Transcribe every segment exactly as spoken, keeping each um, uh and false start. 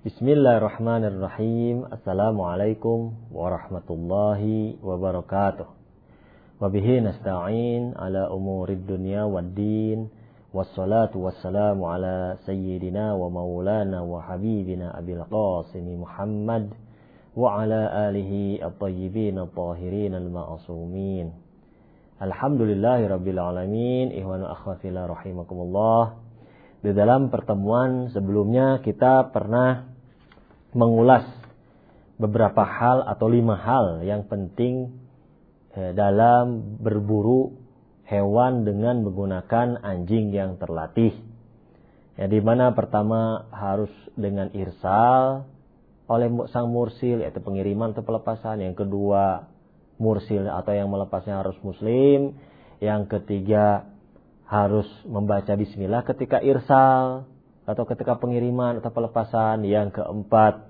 Bismillahirrahmanirrahim. Assalamualaikum warahmatullahi wabarakatuh. Wabihi nasta'in ala umurid dunya waddin. Wassalatu wassalamu ala sayyidina wa maulana wa habibina abil qasimi Muhammad wa ala alihi at-tayyibin at-tahirin al-ma'asumin. Alhamdulillahi rabbil alamin. Ihwanu akhwafillah rahimakumullah. Di dalam pertemuan sebelumnya kita pernah mengulas beberapa hal atau lima hal yang penting eh, dalam berburu hewan dengan menggunakan anjing yang terlatih. Ya, di mana pertama harus dengan irsal oleh sang mursil, yaitu pengiriman atau pelepasan. Yang kedua, mursil atau yang melepasnya harus muslim. Yang ketiga, harus membaca bismillah ketika irsal atau ketika pengiriman atau pelepasan. Yang keempat,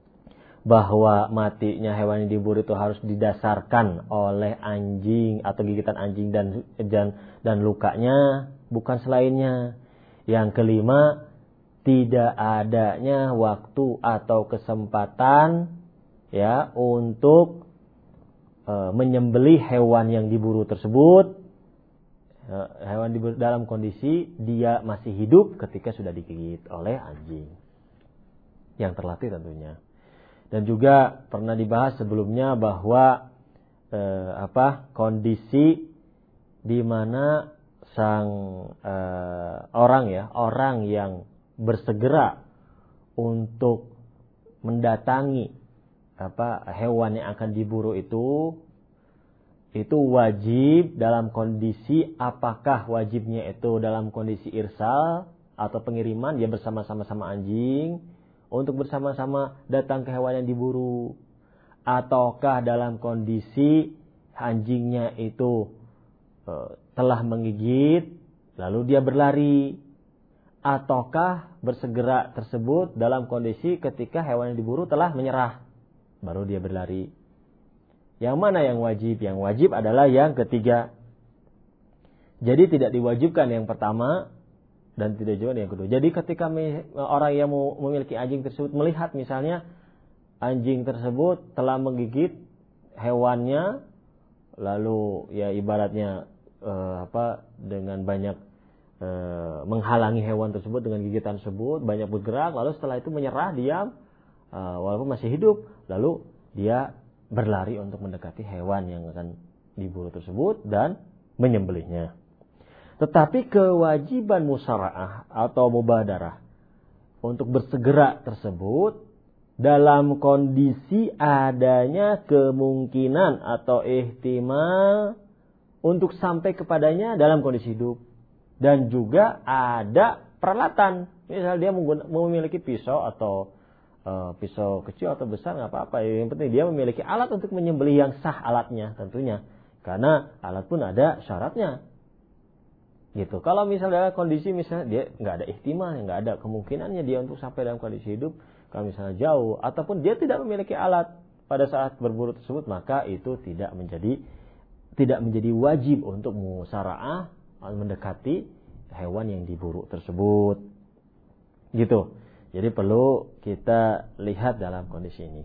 bahwa matinya hewan yang diburu itu harus didasarkan oleh anjing atau gigitan anjing dan dan, dan lukanya, bukan selainnya. Yang kelima, tidak adanya waktu atau kesempatan ya untuk e, menyembelih hewan yang diburu tersebut. Hewan diburu dalam kondisi dia masih hidup ketika sudah digigit oleh anjing yang terlatih tentunya. Dan juga pernah dibahas sebelumnya bahwa eh, apa kondisi di mana sang eh, orang ya orang yang bersegera untuk mendatangi apa hewan yang akan diburu itu itu wajib dalam kondisi, apakah wajibnya itu dalam kondisi irsal atau pengiriman, dia bersama-sama sama anjing untuk bersama-sama datang ke hewan yang diburu, ataukah dalam kondisi anjingnya itu e, telah menggigit lalu dia berlari, ataukah bersegera tersebut dalam kondisi ketika hewan yang diburu telah menyerah baru dia berlari. Yang mana yang wajib? Yang wajib adalah yang ketiga. Jadi tidak diwajibkan yang pertama dan tidak juga yang kedua. Jadi ketika orang yang memiliki anjing tersebut melihat misalnya anjing tersebut telah menggigit hewannya, lalu ya ibaratnya eh, apa dengan banyak eh, menghalangi hewan tersebut dengan gigitan tersebut, banyak bergerak, lalu setelah itu menyerah diam eh, walaupun masih hidup, lalu dia berlari untuk mendekati hewan yang akan diburu tersebut dan menyembelihnya. Tetapi kewajiban musara'ah atau mubadarah untuk bersegera tersebut dalam kondisi adanya kemungkinan atau ihtimal untuk sampai kepadanya dalam kondisi hidup. Dan juga ada peralatan. Misal dia memiliki pisau atau Uh, pisau kecil atau besar nggak apa-apa. Yang penting dia memiliki alat untuk menyembelih yang sah alatnya tentunya. Karena alat pun ada syaratnya. Gitu. Kalau misalnya kondisi misalnya dia nggak ada ihtimal, nggak ada kemungkinannya dia untuk sampai dalam kondisi hidup, kalau misalnya jauh ataupun dia tidak memiliki alat pada saat berburu tersebut, maka itu tidak menjadi tidak menjadi wajib untuk musara'ah mendekati hewan yang diburu tersebut. Gitu. Jadi perlu kita lihat dalam kondisi ini.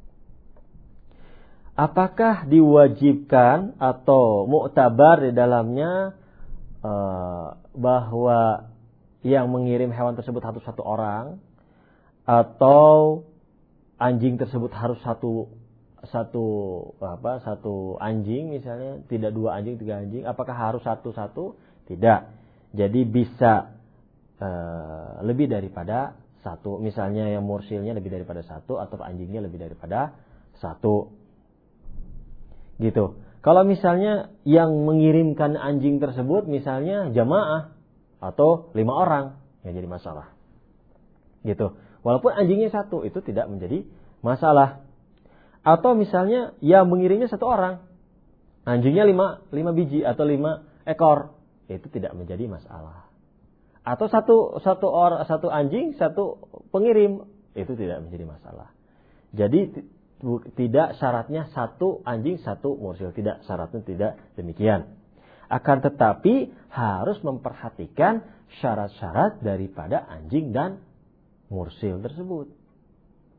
Apakah diwajibkan atau muktabar di dalamnya uh, bahwa yang mengirim hewan tersebut harus satu orang, atau anjing tersebut harus satu satu apa satu anjing misalnya, tidak dua anjing tiga anjing, apakah harus satu satu? Tidak. Jadi bisa uh, lebih daripada satu, misalnya yang mursilnya lebih daripada satu atau anjingnya lebih daripada satu, gitu. Kalau misalnya yang mengirimkan anjing tersebut misalnya jamaah atau lima orang, yang jadi masalah, gitu. Walaupun anjingnya satu itu tidak menjadi masalah. Atau misalnya yang mengirimnya satu orang, anjingnya lima lima biji atau lima ekor, itu tidak menjadi masalah. Atau satu satu orang satu anjing satu pengirim, itu tidak menjadi masalah. Jadi t- tidak syaratnya satu anjing satu mursil, tidak, syaratnya tidak demikian. Akan tetapi harus memperhatikan syarat-syarat daripada anjing dan mursil tersebut.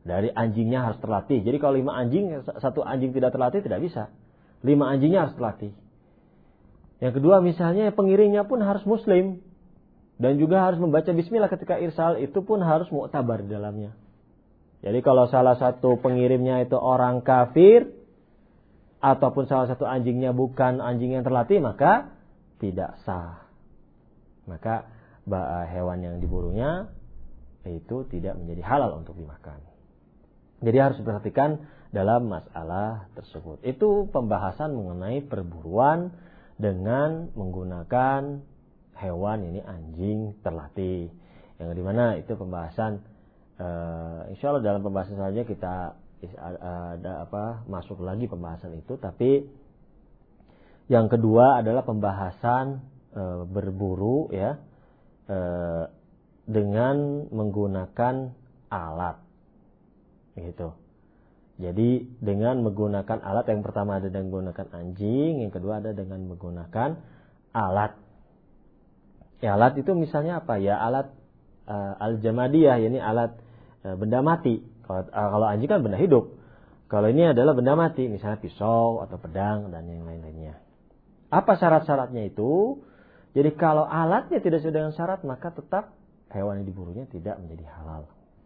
Dari anjingnya harus terlatih. Jadi kalau lima anjing, satu anjing tidak terlatih tidak bisa. Lima anjingnya harus terlatih. Yang kedua misalnya pengiringnya pun harus muslim. Dan juga harus membaca bismillah ketika irsal, itu pun harus mu'tabar di dalamnya. Jadi kalau salah satu pengirimnya itu orang kafir, ataupun salah satu anjingnya bukan anjing yang terlatih, maka tidak sah. Maka hewan yang diburunya itu tidak menjadi halal untuk dimakan. Jadi harus diperhatikan dalam masalah tersebut. Itu pembahasan mengenai perburuan dengan menggunakan hewan ini anjing terlatih. Yang dimana itu pembahasan uh, insya Allah dalam pembahasan selanjutnya kita ada apa masuk lagi pembahasan itu. Tapi yang kedua adalah pembahasan uh, berburu ya uh, dengan menggunakan alat gitu. Jadi dengan menggunakan alat, yang pertama ada dengan menggunakan anjing, yang kedua ada dengan menggunakan alat. Ya, alat itu misalnya apa ya? Alat uh, al-jamadiyah, yakni alat uh, benda mati. Kalau, uh, kalau anjing kan benda hidup. Kalau ini adalah benda mati, misalnya pisau atau pedang dan yang lain-lainnya. Apa syarat-syaratnya itu? Jadi kalau alatnya tidak sesuai dengan syarat, maka tetap hewan yang diburunya tidak menjadi halal.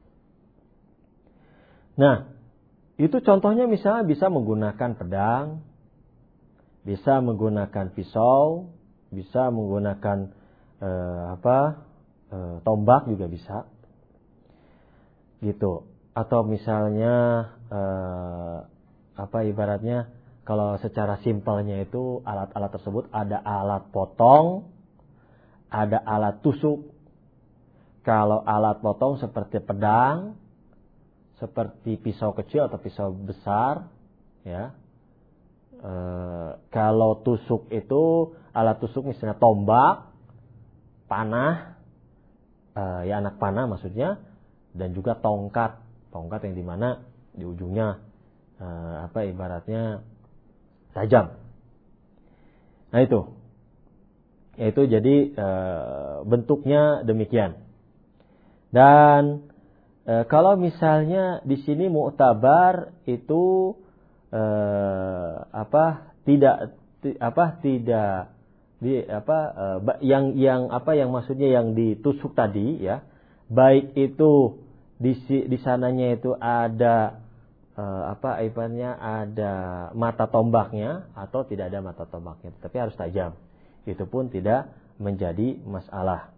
Nah, itu contohnya misalnya bisa menggunakan pedang, bisa menggunakan pisau, bisa menggunakan eh, apa eh, tombak juga bisa, gitu. Atau misalnya eh, apa ibaratnya kalau secara simpelnya itu alat-alat tersebut ada alat potong, ada alat tusuk. Kalau alat potong seperti pedang, seperti pisau kecil atau pisau besar, ya. E, kalau tusuk itu alat tusuk misalnya tombak, panah, e, ya anak panah maksudnya, dan juga tongkat, tongkat yang dimana di ujungnya e, apa ibaratnya tajam. Nah itu, itu jadi e, bentuknya demikian. Dan E, kalau misalnya di sini mu'tabar itu e, apa tidak ti, apa tidak di apa e, yang yang apa yang maksudnya yang ditusuk tadi ya, baik itu di di sananya itu ada e, apa ibaratnya ada mata tombaknya atau tidak ada mata tombaknya, tapi harus tajam. Itu pun tidak menjadi masalah.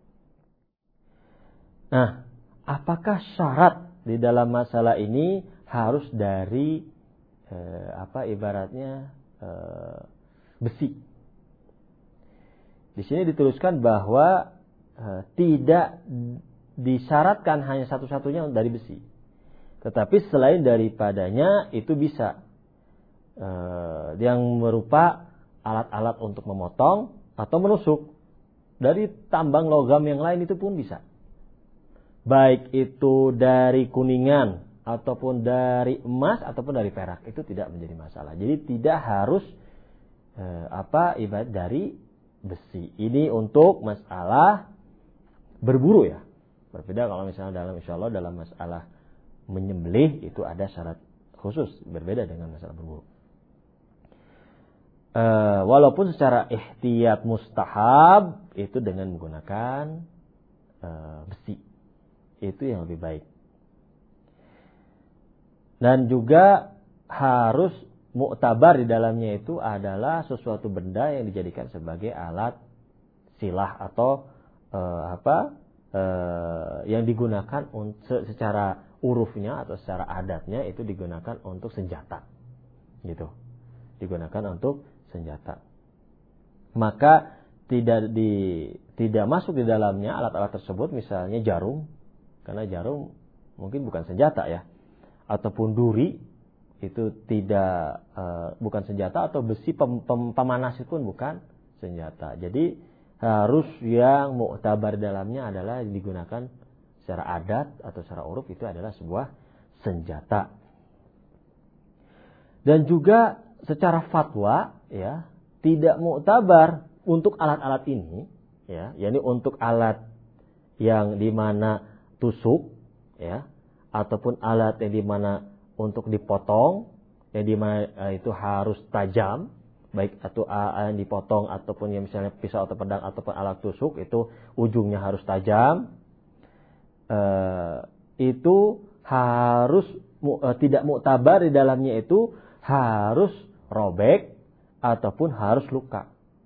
Nah, apakah syarat di dalam masalah ini harus dari eh, apa ibaratnya eh, besi? Di sini dituliskan bahwa eh, tidak disyaratkan hanya satu-satunya dari besi, tetapi selain daripadanya itu bisa eh, yang berupa alat-alat untuk memotong atau menusuk dari tambang logam yang lain itu pun bisa. Baik itu dari kuningan ataupun dari emas ataupun dari perak, itu tidak menjadi masalah. Jadi tidak harus eh, apa ibarat dari besi. Ini untuk masalah berburu ya. Berbeda kalau misalnya dalam insyaallah dalam masalah menyembelih itu ada syarat khusus, berbeda dengan masalah berburu. Eh, walaupun secara ihtiyat mustahab itu dengan menggunakan eh, besi. Itu yang lebih baik. Dan juga harus mu'tabar di dalamnya itu adalah sesuatu benda yang dijadikan sebagai alat silah atau eh, apa eh, yang digunakan untuk secara urufnya atau secara adatnya itu digunakan untuk senjata, gitu. Digunakan untuk senjata. Maka tidak di tidak masuk di dalamnya alat-alat tersebut, misalnya jarum. Karena jarum mungkin bukan senjata ya, ataupun duri itu tidak uh, bukan senjata, atau besi pem, pem, pemanas itu pun bukan senjata. Jadi harus yang mu'tabar dalamnya adalah digunakan secara adat atau secara uruf itu adalah sebuah senjata. Dan juga secara fatwa ya tidak mu'tabar untuk alat-alat ini ya, yakni untuk alat yang dimana tusuk ya ataupun alat yang dimana untuk dipotong, yang dimana uh, itu harus tajam, baik atau uh, yang dipotong ataupun yang misalnya pisau atau pedang ataupun alat tusuk itu ujungnya harus tajam, uh, itu harus uh, tidak muktabar di dalamnya itu harus robek ataupun harus luka.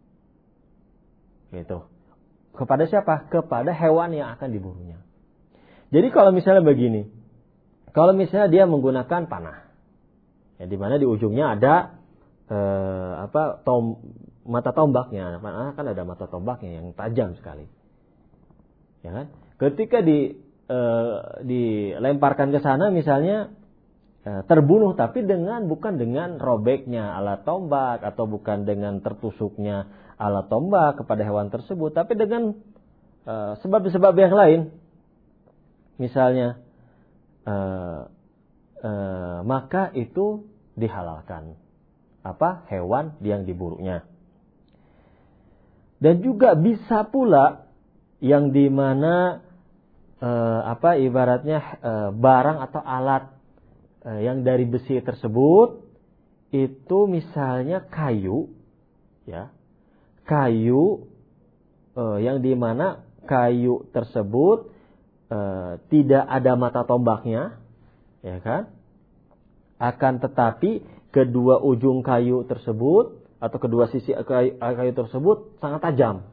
Gitu. Kepada siapa? Kepada hewan yang akan diburunya. Jadi kalau misalnya begini, kalau misalnya dia menggunakan panah, ya di mana di ujungnya ada eh, apa tom, mata tombaknya, panah kan ada mata tombaknya yang tajam sekali, ya kan? Ketika di eh, dilemparkan ke sana, misalnya eh, terbunuh, tapi dengan bukan dengan robeknya alat tombak atau bukan dengan tertusuknya alat tombak kepada hewan tersebut, tapi dengan uh, sebab-sebab yang lain, misalnya, uh, uh, maka itu dihalalkan apa hewan yang diburunya. Dan juga bisa pula yang dimana uh, apa ibaratnya uh, barang atau alat uh, yang dari besi tersebut itu misalnya kayu, ya. Kayu eh, yang dimana kayu tersebut eh, tidak ada mata tombaknya, ya kan? Akan tetapi kedua ujung kayu tersebut atau kedua sisi kayu, kayu tersebut sangat tajam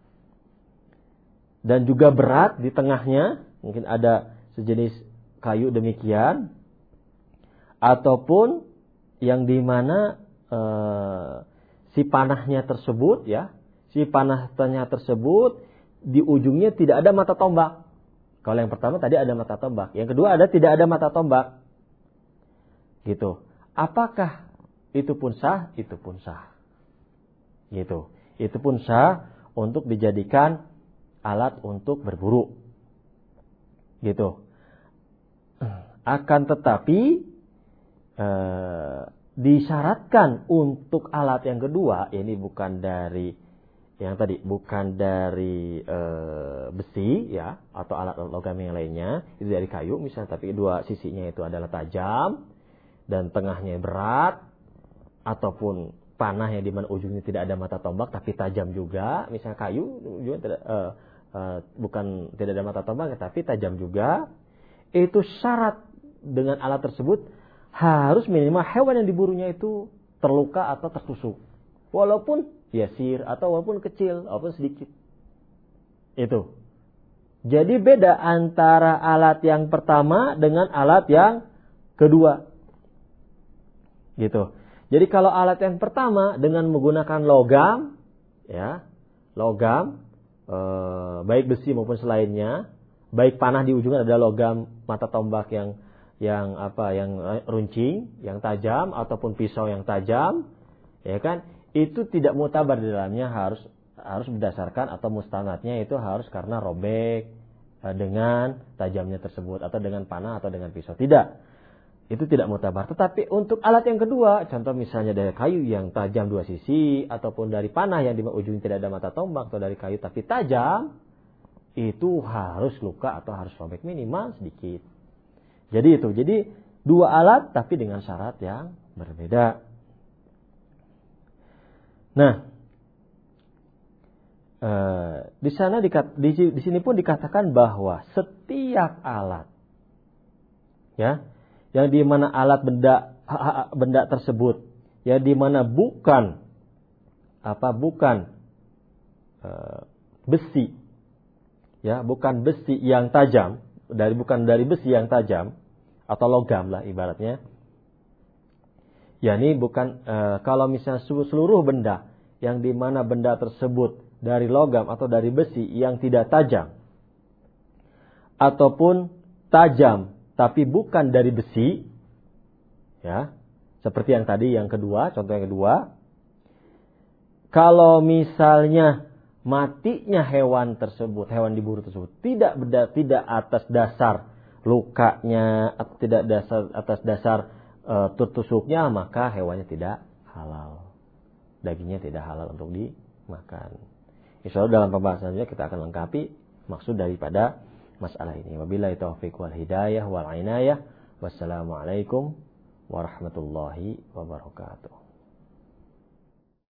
dan juga berat di tengahnya, mungkin ada sejenis kayu demikian, ataupun yang dimana eh, si panahnya tersebut, ya, si panahnya tersebut di ujungnya tidak ada mata tombak. Kalau yang pertama tadi ada mata tombak, yang kedua ada tidak ada mata tombak, gitu. Apakah itu pun sah? Itu pun sah, gitu. Itu pun sah untuk dijadikan alat untuk berburu, gitu. Akan tetapi eh, disyaratkan untuk alat yang kedua, ini bukan dari yang tadi, bukan dari e, besi, ya, atau alat logam yang lainnya, itu dari kayu misalnya, tapi dua sisinya itu adalah tajam dan tengahnya berat, ataupun panah yang dimana ujungnya tidak ada mata tombak tapi tajam juga, misalnya kayu juga tidak, e, e, bukan tidak ada mata tombak tapi tajam juga, itu syarat dengan alat tersebut harus minimal hewan yang diburunya itu terluka atau tertusuk. Walaupun yasir atau walaupun kecil, walaupun sedikit. Itu. Jadi beda antara alat yang pertama dengan alat yang kedua. Gitu. Jadi kalau alat yang pertama dengan menggunakan logam, ya, logam, e, baik besi maupun selainnya, baik panah di ujungnya ada logam, mata tombak yang yang apa yang runcing, yang tajam ataupun pisau yang tajam, ya kan? Itu tidak mutabar di dalamnya, harus harus berdasarkan atau mustanadnya itu harus karena robek dengan tajamnya tersebut atau dengan panah atau dengan pisau. Tidak. Itu tidak mutabar. Tetapi untuk alat yang kedua, contoh misalnya dari kayu yang tajam dua sisi ataupun dari panah yang di ujung tidak ada mata tombak atau dari kayu tapi tajam, itu harus luka atau harus robek minimal sedikit. Jadi itu, jadi dua alat tapi dengan syarat yang berbeda. Nah, eh, di sana di, di, di sini pun dikatakan bahwa setiap alat, ya, yang di mana alat benda benda tersebut, ya, di mana bukan apa bukan eh, besi, ya, bukan besi yang tajam. Dari bukan dari besi yang tajam atau logam lah ibaratnya. Ya, ini bukan e, kalau misalnya seluruh benda yang dimana benda tersebut dari logam atau dari besi yang tidak tajam, ataupun tajam tapi bukan dari besi, ya, seperti yang tadi yang kedua, contoh yang kedua, kalau misalnya matinya hewan tersebut, hewan diburu tersebut tidak beda, tidak atas dasar lukanya, atau tidak dasar atas dasar e, tertusuknya, maka hewannya tidak halal. Dagingnya tidak halal untuk dimakan. Insya Allah dalam pembahasannya kita akan lengkapi maksud daripada masalah ini. Wabillahi taufiq wal hidayah wal inayah. Wassalamualaikum warahmatullahi wabarakatuh.